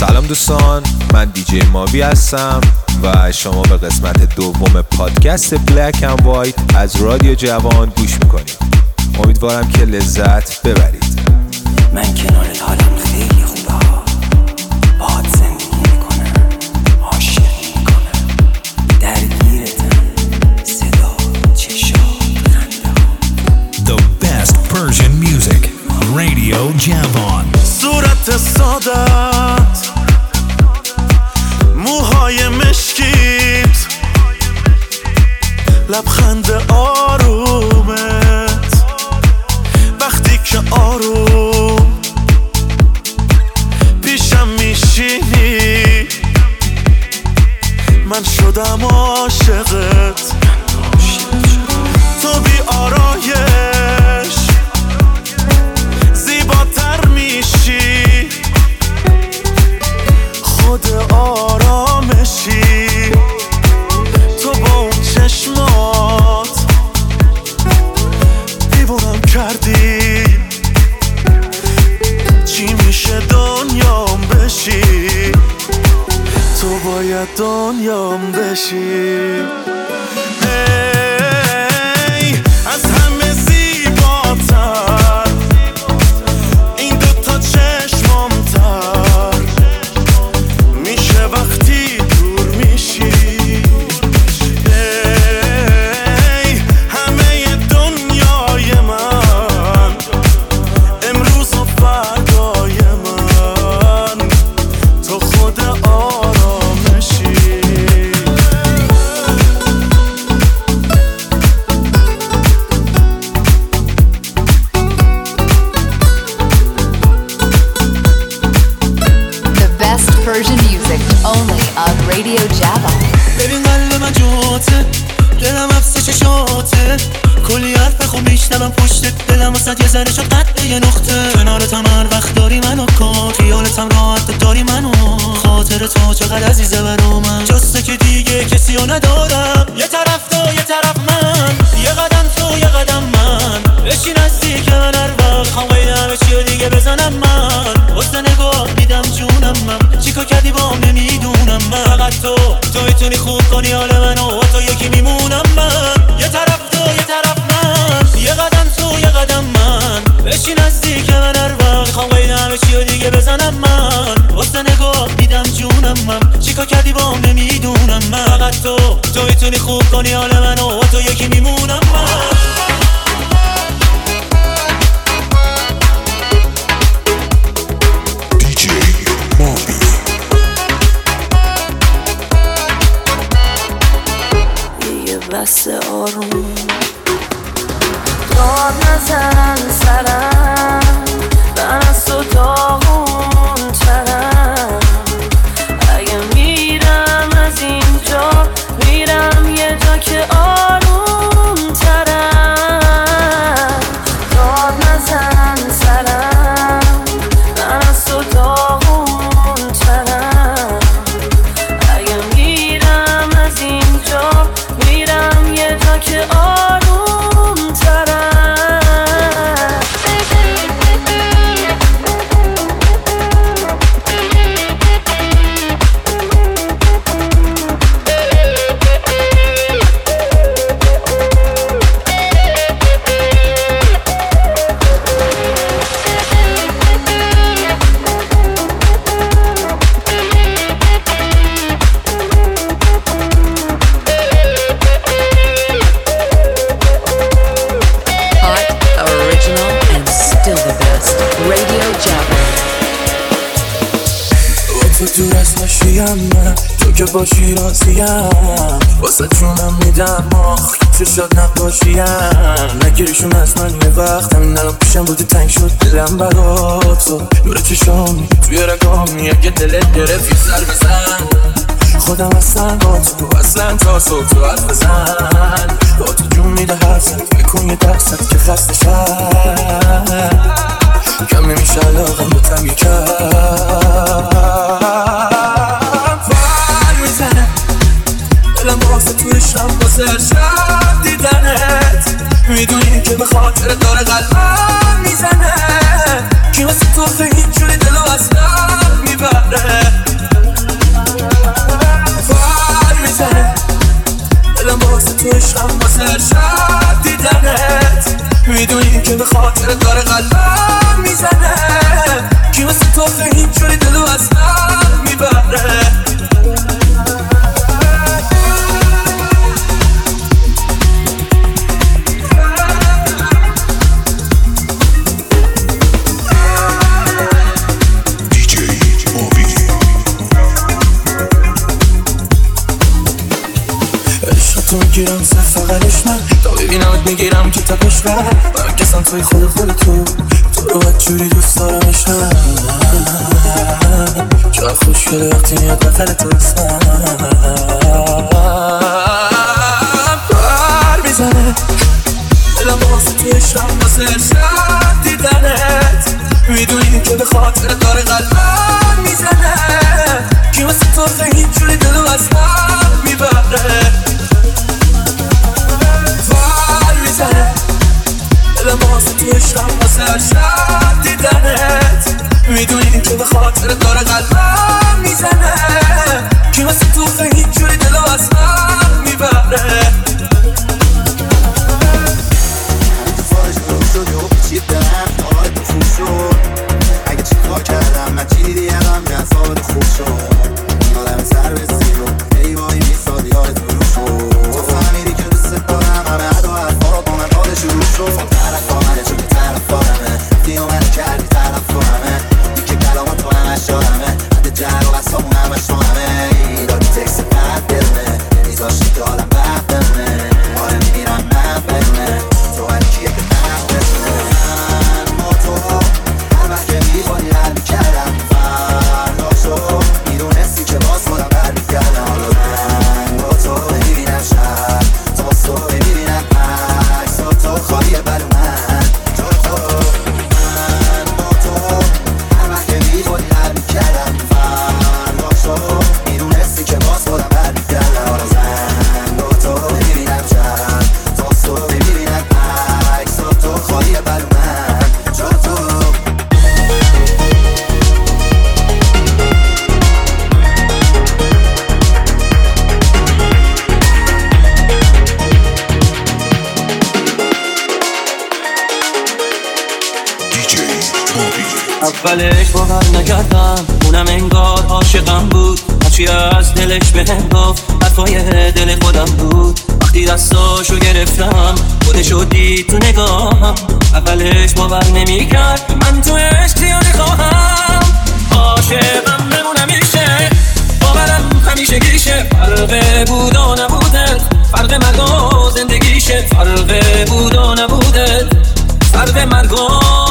سلام دوستان، من دیجی ماوی هستم و شما به قسمت دوم پادکست بلک اند وایت از رادیو جوان گوش میکنید. امیدوارم که لذت ببرید. من کنارت حالم خیلی خوبه ها، باهات زندگی میکنم، عاشق میکنم، درگیرتم، صدا، چشات، خنده ها. The best Persian music, Radio Javan. صورت سادت، موهای مشکیت، لبخند آرومت، وقتی که آروم پیشم میشینی من شدم عاشقت. تو بی آرایش زیباتر میشی، خود آرامشی. تو با اون چشمات دیوونم کردی، چی میشه دنیام بشی، تو باید دنیام بشی. ای از همه زیباتر، این دوتا چشمام تر میشه وقتی دور میشی. ای همه دنیای من، امروز و فردای من، تو خود آرامشی. Persian music only on Radio Java. ببین قلب من جوته، دلم افسه چشاته، کلی حرف خوب میشنوم پشتت، دلم واسه یه ذره شد قطع یه نقطه. کنارتم هر وقت داری منو کن، خیالتم راحت داری منو، خاطر تو چقدر عزیزه برا من، جسته که دیگه کسی رو ندارم. یه طرف تو یه طرف من، یه قدم تو یه قدم من، بشی نزدیک من هر وقت، خوام قید همه چی رو دیگه بزنم من، واسه نگاه میدم جونم من، چیکار کردی با هم نمیدونم من، فقط تو میتونی خوب کنی حال منو، و تو یکی میمونم من. یه طرف تو یه طرف من، یه قدم تو یه قدم من، بشی نزدیک من هر وقت، خوام قید همه چی رو دیگه بزنم من، واسه نگاه میدم جونم من، چیکار کردی با هم نمیدونم من، فقط تو میتونی خوب کنی حال منو، و تو یکی میمونم من. بس آروم داد نزن سرم، من از تو داغون ترم. اگه میرم از اینجا، میرم یه جا که آروم ترم. داد نزن سرم، من از تو داغون ترم. اگه میرم از اینجا، میرم یه جا که آروم ترم. تو دست نشیم من، تو که باشی راضیم، واسه جونم میدم آخ چه شاد نباشیم. نگیریشون از من یه وقت، همین الان پیشم بودی تنگ شد دلم برات، تو نور چشامی توی رگامی، اگه دلت گرفت یه سر بزن، خودم هستم با تو اصلا تا صبح تو حرف بزن. با تو جون میده حرفت، بکن یه درصد که خسته شد، کم نمیشه علاقم به تم یکم فر میزنه، دلم واسه توی شم بازر شد دیدنت، میدونی که به خاطر داره قلبم میزنه، کی واسه تو اینجوری دلو از دست میبره. به خاطر داره قلبم میزنه کی مثل تو اینجوری دلو از من میبره تو میگیرم فقطش من تا ببینمت میگیرم که تپش برم برکسم توی خود تو رو بدجوری دوست دارمشم جا خوشگله وقتی میاد بغل تو اسمم بر میزنه دلم واسه توی شم واسه ارشد دیدنت میدونی که به خاطر داره قلبم میزنه کی مثل تو اینجوری دلو از من میبره دلم واسه توی شم واسه ارشد دیدنت میدونی که به خاطر داره قلبم میزنه کی مثل تو اینجوری دلو از من میبره فارش رو شد و پیچیدم آره تو خوب شد اگه چی کار کردم من چی دیدی هم جذابت خوب شد یادم سر رسید و ای وای میساد یادت رو شد تو فهمیدی که دوست دارم همه عدا حرفا رو با من حال شروع شد طرف آمده چون که طرف آرمه دیو من کردی طرف آرمه دیگه کلامات تو همش آرمه حد جر و بسامون همش آرمه دادی تکس بد دلمه نمیذاشتی که آدم بد دلمه آره میمیرم من بدونه تو هر کیه که نفت بزنه من با تو هر وقت که میخوانی هر میکردم فردا شد میدونستی که باز خودم بر میکردم حالا من با تو نمیبینم شب تا باز تو نمیبینم عکس تو خواهیه بلو من تو من با تو هر وقت که میخوانی هر میکردم فردا شد میدونستی که باز خودم بر میکردم حالا من با تو نمیبینم شب تا باز تو نمیبینم عکس تو خواهیه بلو من تو اولش باور نکردم اونم انگار عاشقم بود هرچی از دلش بهم گفت حرفای دل خودم بود وقتی دستاشو گرفتم خودشو دید تو نگاهم اولش باور نمیکرد من تو عشق زیادی خواهم عاشقم بمونم میشه باورم همیشه گیشه فرق بود و نبوده فرق مرگ و زندگیشه فرق بود و نبوده فرق مرگ و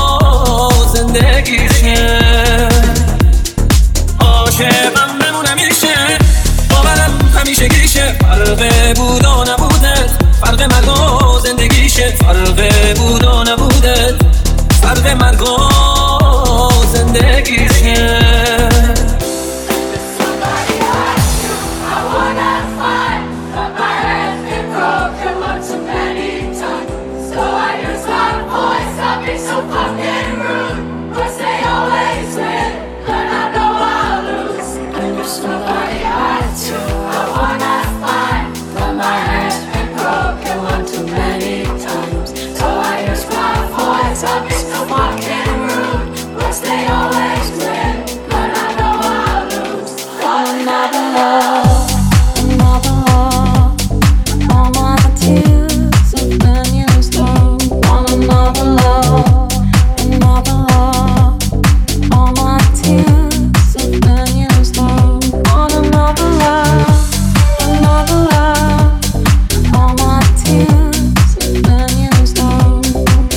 زندگیشه عاشقم بمونم میشه باورم همیشه گیشه فرق بود و نبوده فرق مرگ و زندگیشه فرق بود و نبوده فرق مرگ و زندگیشه So fucking rude, cause they always win, but I know I'll lose. And if somebody had to, I wanna fight, but my head's been broken one too many times. So I use my voice, I'll be so fucking rude, cause they always win, but I know I'll lose. Want another love, another love, all my tears have been used up. Want another love. All my tears have been used up on another love, another love. All my tears have been used up.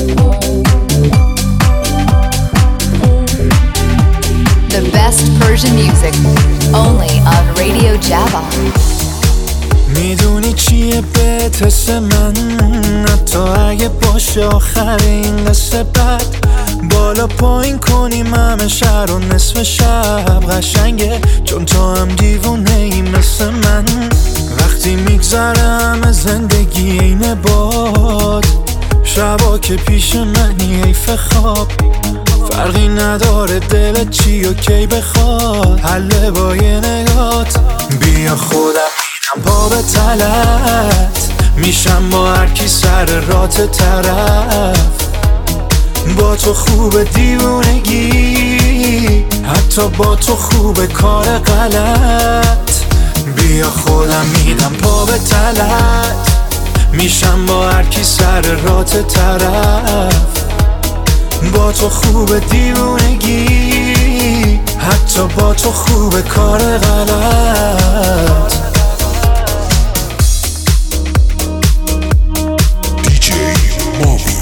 The best Persian music, only on Radio Javon. میدونی چیه بهت حس من حتی اگه باشه آخر این قصه بد بالا پایین کنیم همه شهر و نصف شب قشنگه چون تو هم دیوونه ای مثل من وقتی میگذره همه زندگی اینه باد شبا که پیش منی حیف خواب فرقی نداره دلت چی و کی بخواد حله با یه نگات بیا خودم پا به تلت میشم با هر کی سر رات طرف با تو خوب دیوونگی، حتی با تو خوب کار غلط. بیا خودم میدم پا به تلت، میشم با هر کی سر رات طرف. با تو خوب دیوونگی، حتی با تو خوب کار غلط. DJ Moby.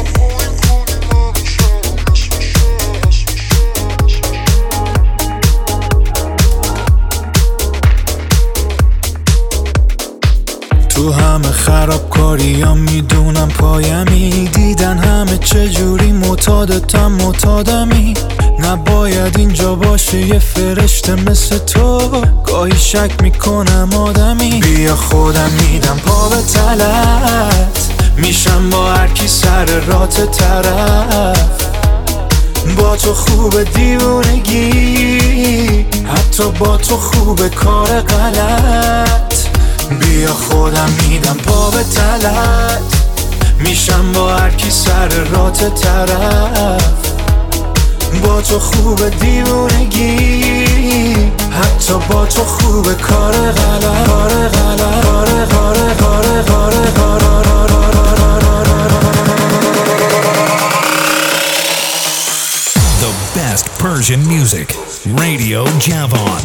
تو همه خرابکاریام میدونم پایمی، دیدن همه چجوری معتادمی. نباید اینجا باشه یه فرشته مثل تو، گاهی شک میکنم آدمی. بیا خودم میدم پا به تلت، میشم با هر کی سر رات طرف. با تو خوب دیوونگی، حتی با تو خوب کار غلط. بیا خودم میدم پا به تلت، میشم با هر کی سر رات طرف. با تو خوب دیوونگی، حتی با تو خوب کار غلط. The best Persian music. Radio Javon.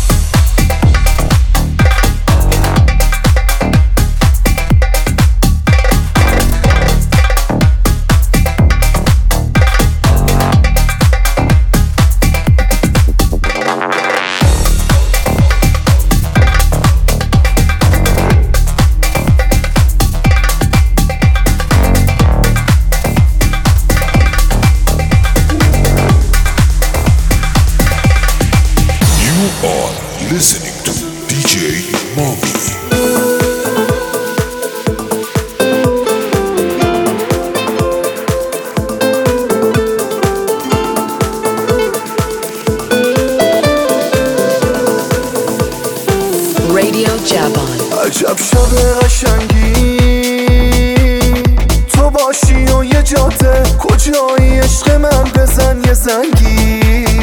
Listening to DJ Moby. Radio Javon. عجب شب قشنگی تو باشی و یه جاده، کجایی عشق من بزن یه زنگی.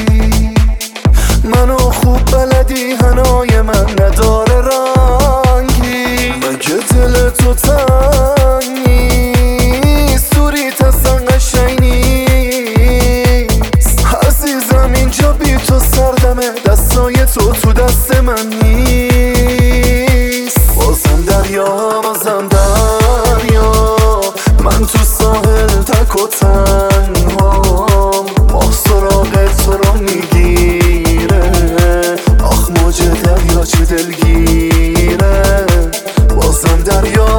منو خوب بلدی حنای من نداره رنگی، مگه دل تو تنگ نیست؟ سوریت اصلا قشنگ نیست عزیزم، اینجا بی تو سردمه، دستای تو دست من نیست. بازم دریا من تو ساحل تک و تنهام، ماه سراغ تو رو میگیره، آخ موج دریا چه دلگیره. بازم دریا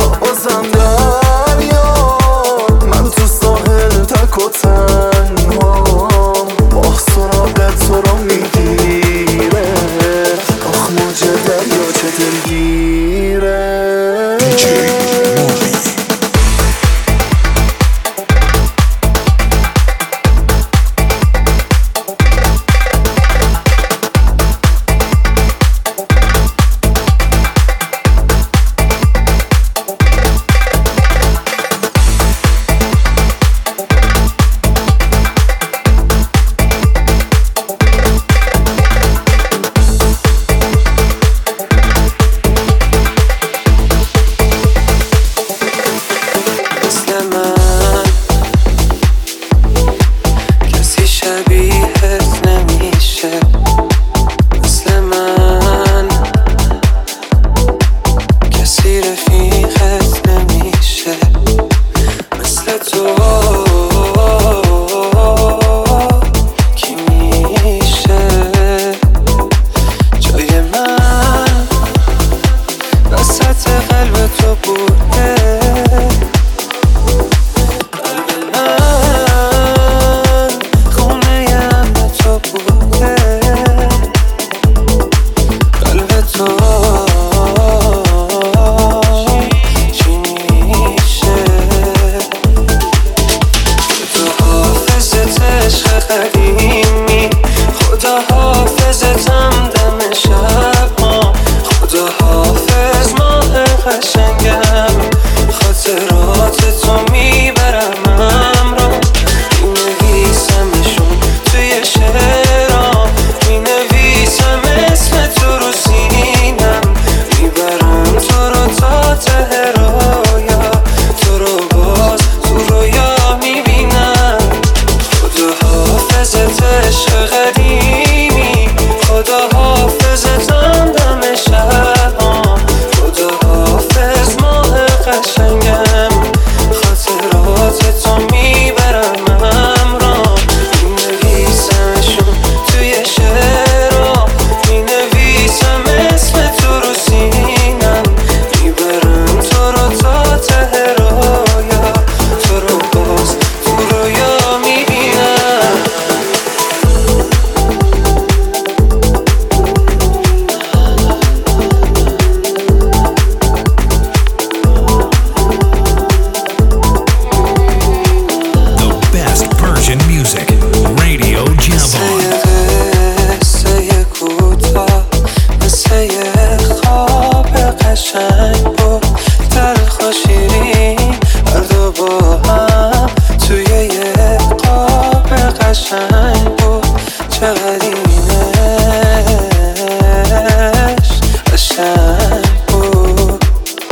من تو ساحل تک و تنهام، ماه سراغ تو رو میگیره، آخ موج دریا چه دلگیره. خاطرات تو میبرم همراه، این Persian music, Radio Javon. قصه کوتاه مثل یه خواب قشنگ بود، تلخ و شیرین هر دو با هم توی یه قاب قشنگ بود. چقدر اینش قشنگ بود.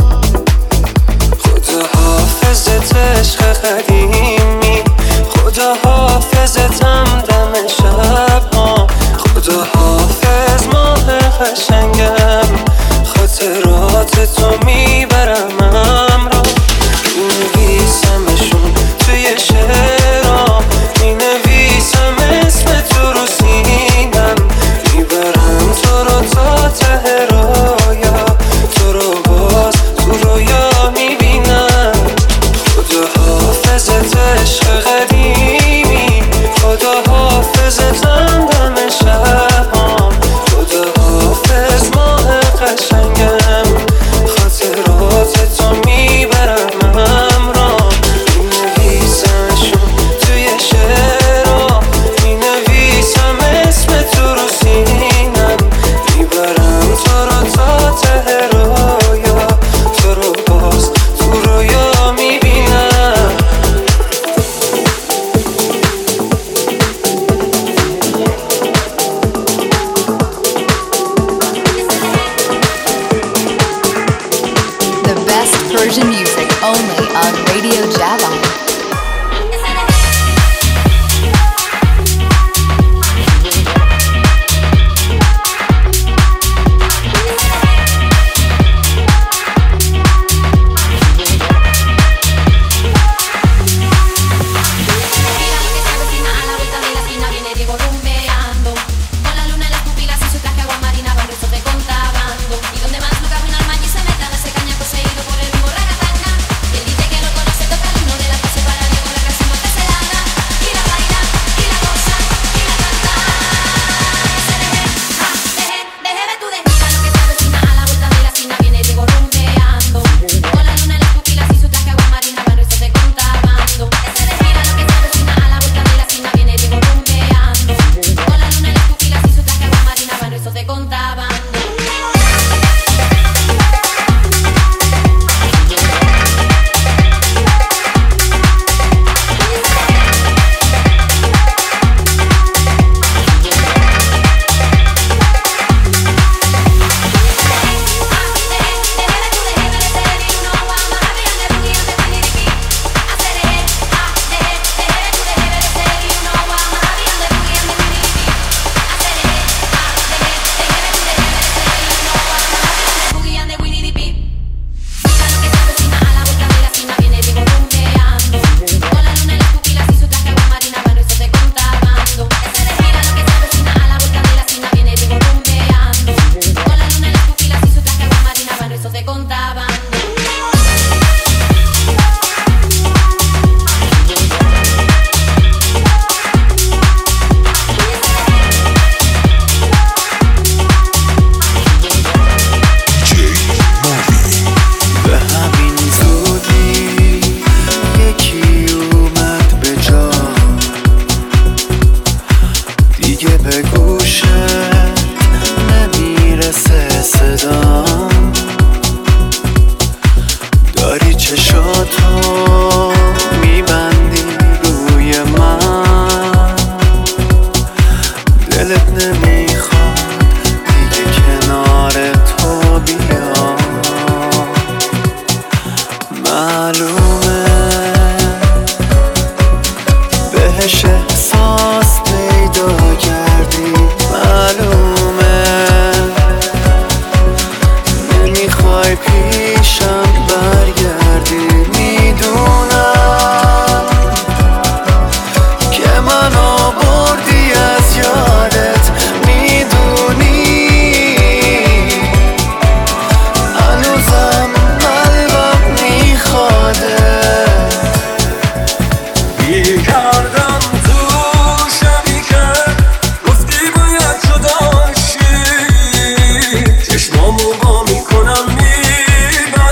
خدا حافظت عشق قدیمی، خدا حافظتم دم شب ها، خدا حافظ ماه قشنگم، خاطرات تو میبرم همراه، مینویسمشون توی شعرها، مینویسم اسم تو رو سینم، میبرم تو رو تا ته رویا، تو رو باز تو رویا میبینم. خدا حافظت عشق قدیمی، خدا حافظتم دم شبام، خدا حافظ ماه قشنگم، خاطرات تو میبرم همراه، مینویسمشون توی شعرها، مینویسم اسم تو رو سینم، میبرم تو رو تا ته رویا، تو رو باز تو رویا میبینم. The best Persian music only on Radio Javon.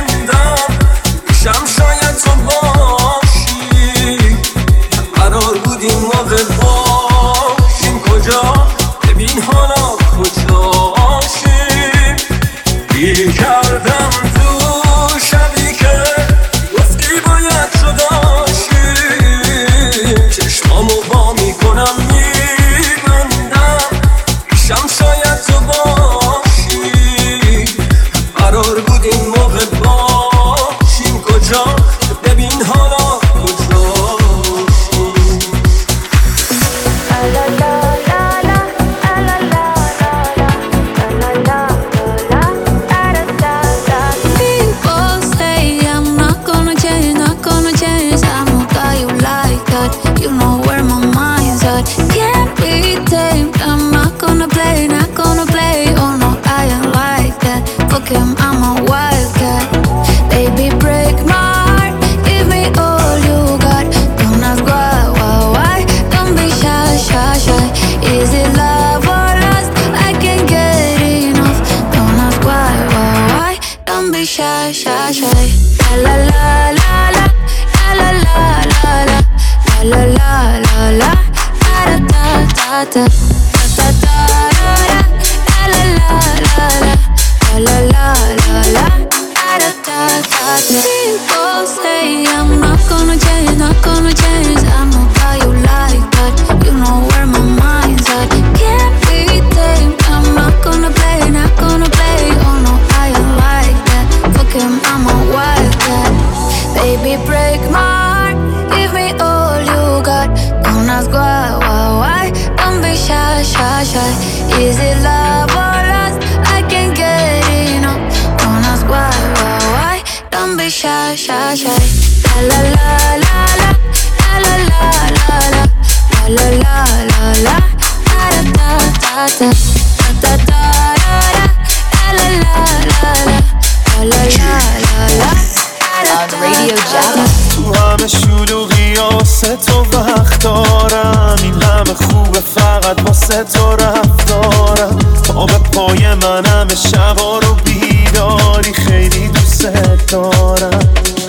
قرار بود بود این موقع باشیم کجا ببین حالا کجاشیم گیر کردم تو شبی که گفتی باید جداشیم چشمامو با میکنم میبندم پیشم شاید تو باشی قرار بود این موقع باشیم کجا ببین حالا I'm a wildcat. Baby, break my heart. Give me all you got. Don't ask why. Don't be shy. Is it love or lust? I can't get enough. Don't ask why. Don't be shy. La la la la la la la la la la la la la da da da da da da da la la la la. La la la la, da da da da. People say I'm not gonna change. I know how you like that. You know where my mind's at. Can't be tamed. I'm not gonna play. Oh no, I ain't like that. Fuck him, I'm a wildcat. Baby, break my heart. Give me all you got. Don't ask why. Don't be shy. Is it love or lust? I can't get enough. Don't ask why. Don't be shy. La la la la la la la la la la la la la da da da da da da la la la la la. On Radio Java. تو همه شلوغی واسه تو وقت دارم این همه خوبه فقط واسه تو رفتارم تا به پای من همه شبا رو بیداری خیلی دوست دارم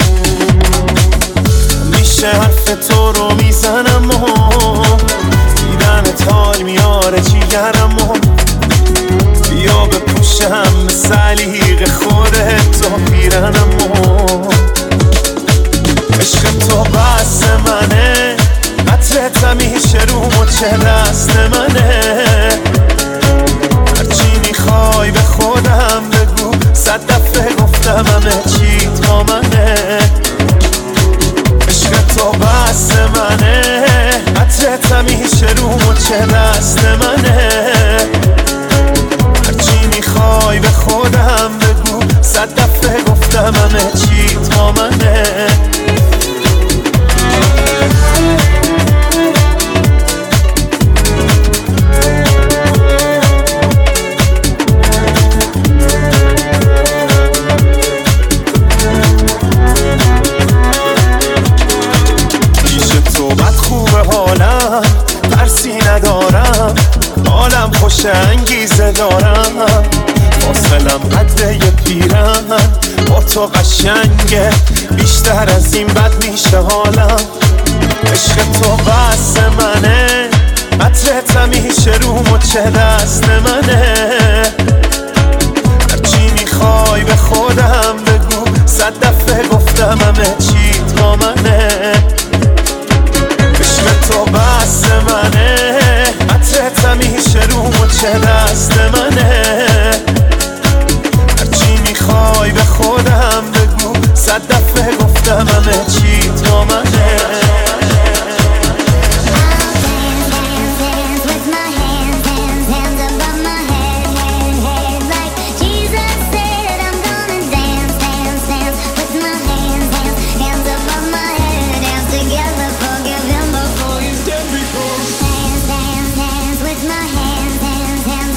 میشه حرف تو رو میزنم و دیدنت حال میاره جیگرم و بیا بپوشم به سلیق خودت تو پیرنم و عشق تو بس منه عطرت همیشه رو مچه دست منه هرچی میخوای به خودم بگو 100 دفعه گفتم همه چی تا منه عشق تو بس منه عطرت همیشه رو مچه دست منه هرچی میخوای به خودم بگو 100 دفعه گفتم همه چی تا منه خوش انگیزه دارم فاصلم قده یه پیرم با تو قشنگه بیشتر از این بد میشه حالم عشق تو بس منه عطرت همیشه رو مچه دست منه هرچی میخوای به خودم بگو 100 دفعه گفتم همه چی تا منه عشق تو بس منه عطرت همیشه رو مچه دست منه هرچی میخوای به خودم بگو 100 دفعه گفتم همه چی تا منه With my hands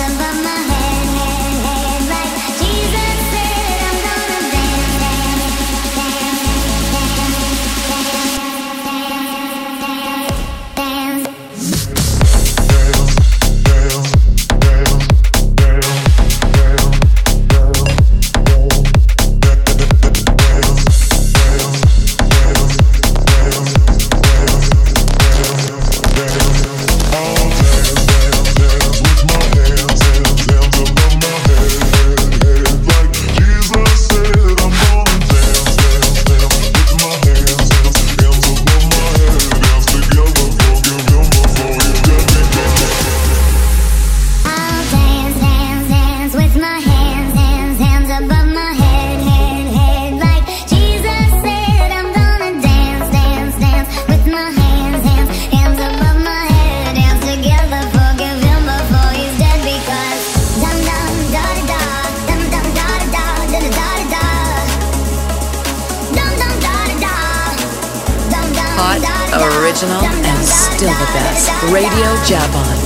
still the best. Radio Javon.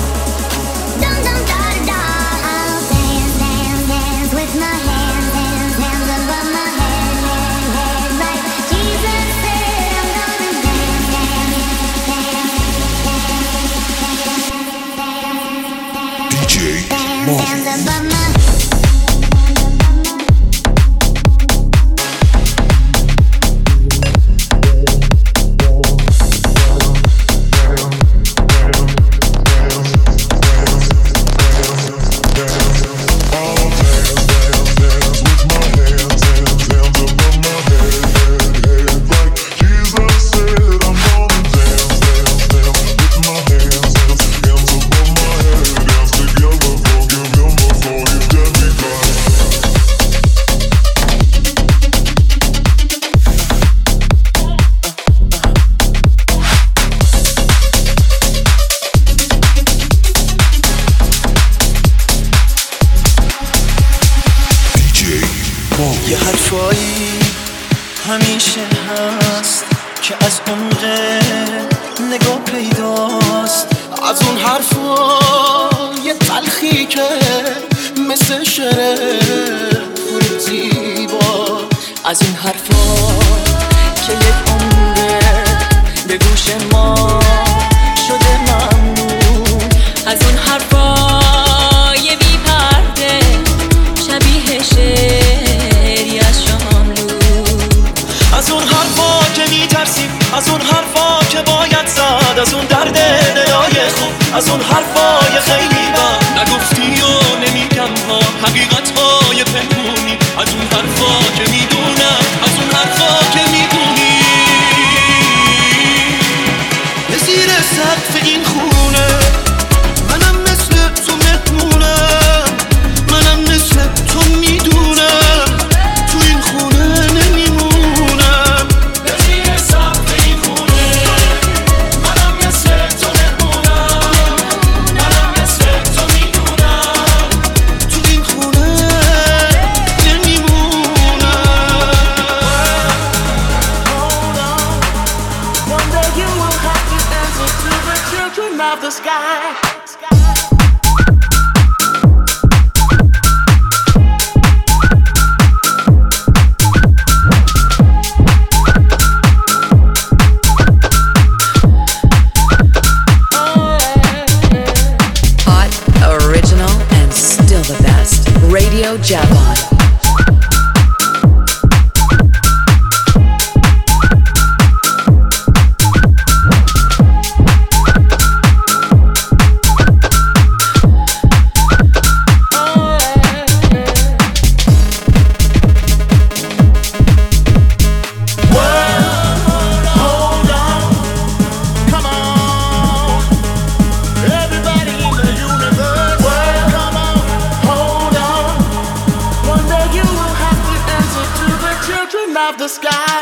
همیشه هست که از عمق نگاه پیداست، از اون حرفای تلخی که مثل شعر زیبا، از این حرفا که یک عمره به گوش ما شده ممنون، از اون حرفای بی پرده شبیه شعری از شاملو، از اون حرفا که میترسیم، از اون حرفا که باید زد، از اون درد ندای خوب، از اون حرفای خیلی بد نگفتی و نمیگم ها، حقیقتهای پنهونی، از اون حرفا که میدونم، از اون حرفا که میدونی. زیر سقف این خونه منم مثل تو مهمونم، منم مثل تو میدونم تو این خونه نمیمونم. زیر سقف این خونه منم مثل تو مهمونم، منم مثل تو میدونم تو این خونه نمیمونم. Hold on, one day you will have to answer to the children of the sky. Hot, original, and still the best. Radio Javon. Of the sky.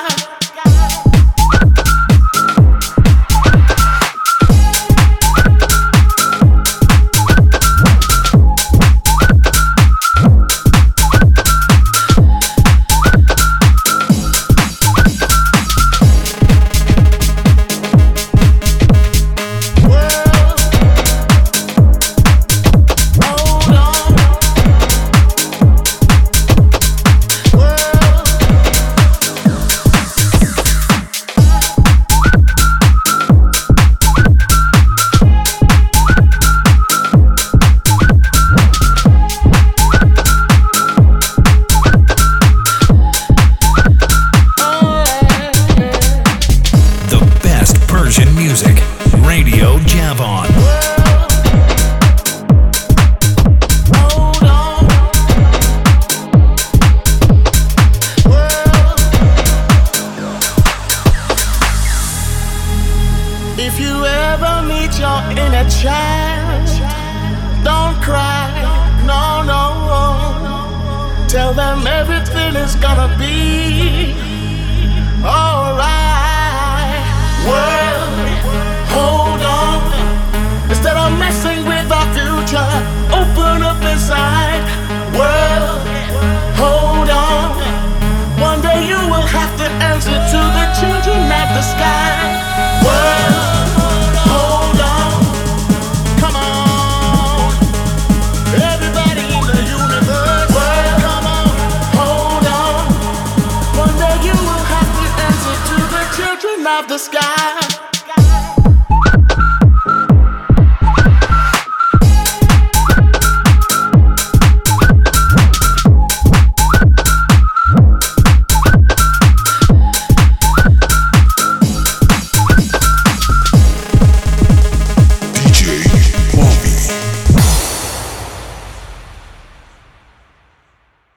Music, Radio Javon. If you ever meet your inner child, don't cry, no, no. Tell them everything is gonna be alright. World, hold on. Instead of messing with our future, open up inside. World, hold on. One day you will have to answer to the children of the sky. World, hold on. of the sky.